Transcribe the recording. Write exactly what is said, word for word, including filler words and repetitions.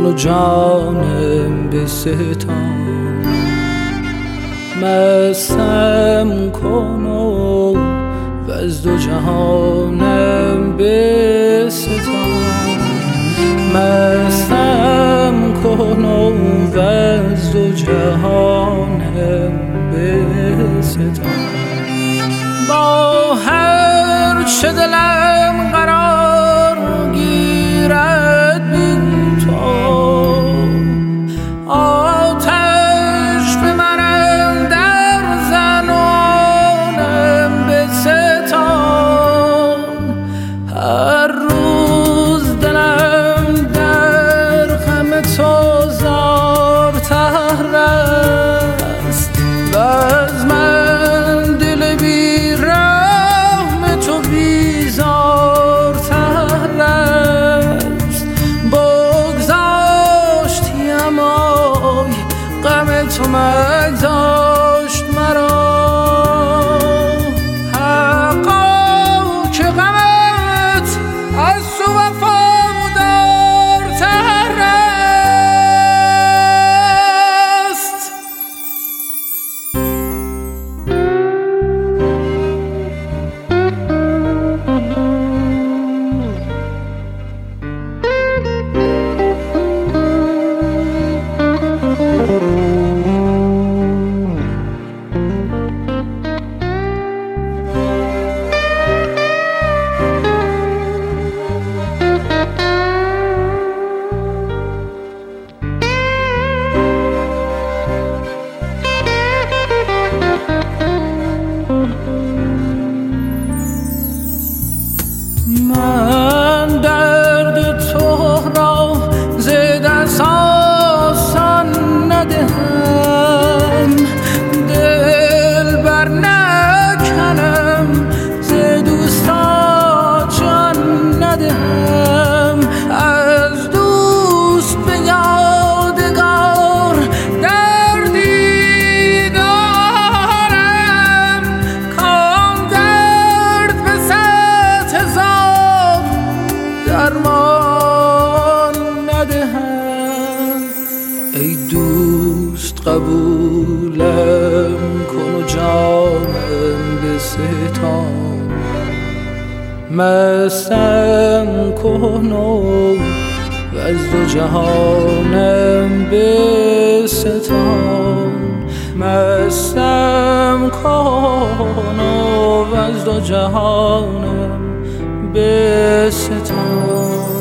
و جانم بستان، مستم کن و از دو جهانم بستان، مستم کن و از دو جهانم بستان. با هر چه دلم قرار گیرد بی تو، آتش به من اندر زن و آنم بستان. هر روز دلم در غم تو زارتر است و از من دل بی رحم تو بیزارتر است. بگذاشتیم آی غم تو مگذاشت مرا، حقا که غمت از تو وفادارتر است. من درد تو را ز دست آسان ندهم، دل بر نکنم ز دوستا جان ندهم. از دوست به یادگار دردی دارم، کام درد به صد هزار درمان ندهم. ای دوست قبولم کن و جانم بستان، مستم کن و از دو جهانم بستان، مستم کن و از دو جهانم بستان.